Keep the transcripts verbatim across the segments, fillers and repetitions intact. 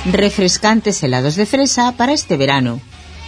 refrescantes helados de fresa para este verano.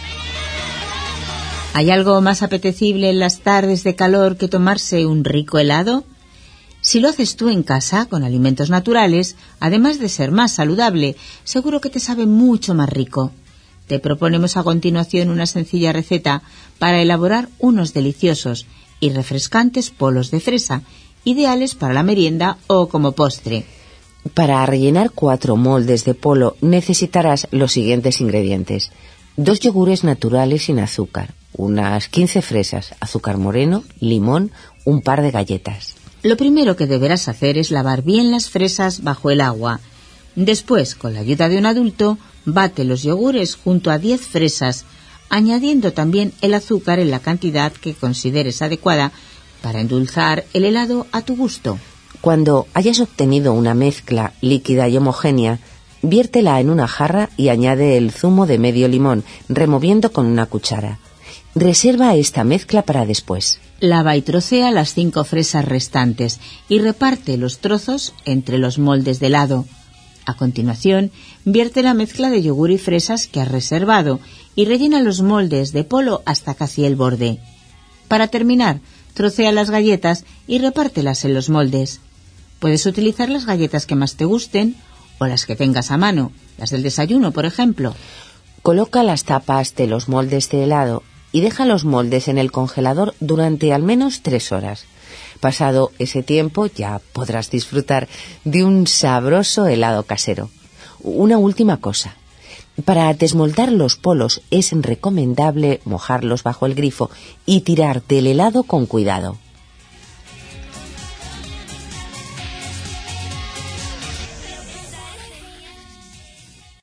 ¿Hay algo más apetecible en las tardes de calor que tomarse un rico helado? Si lo haces tú en casa, con alimentos naturales, además de ser más saludable, seguro que te sabe mucho más rico. Te proponemos a continuación una sencilla receta para elaborar unos deliciosos y refrescantes polos de fresa, ideales para la merienda o como postre. Para rellenar cuatro moldes de polo necesitarás los siguientes ingredientes: dos yogures naturales sin azúcar, unas quince fresas, azúcar moreno, limón, un par de galletas. Lo primero que deberás hacer es lavar bien las fresas bajo el agua. Después, con la ayuda de un adulto, bate los yogures junto a diez fresas, añadiendo también el azúcar en la cantidad que consideres adecuada para endulzar el helado a tu gusto. Cuando hayas obtenido una mezcla líquida y homogénea, viértela en una jarra y añade el zumo de medio limón, removiendo con una cuchara. Reserva esta mezcla para después. Lava y trocea las cinco fresas restantes y reparte los trozos entre los moldes de helado. A continuación, vierte la mezcla de yogur y fresas que has reservado y rellena los moldes de polo hasta casi el borde. Para terminar, trocea las galletas y repártelas en los moldes. Puedes utilizar las galletas que más te gusten o las que tengas a mano, las del desayuno, por ejemplo. Coloca las tapas de los moldes de helado y deja los moldes en el congelador durante al menos tres horas. Pasado ese tiempo ya podrás disfrutar de un sabroso helado casero. Una última cosa. Para desmoldar los polos es recomendable mojarlos bajo el grifo y tirar del helado con cuidado.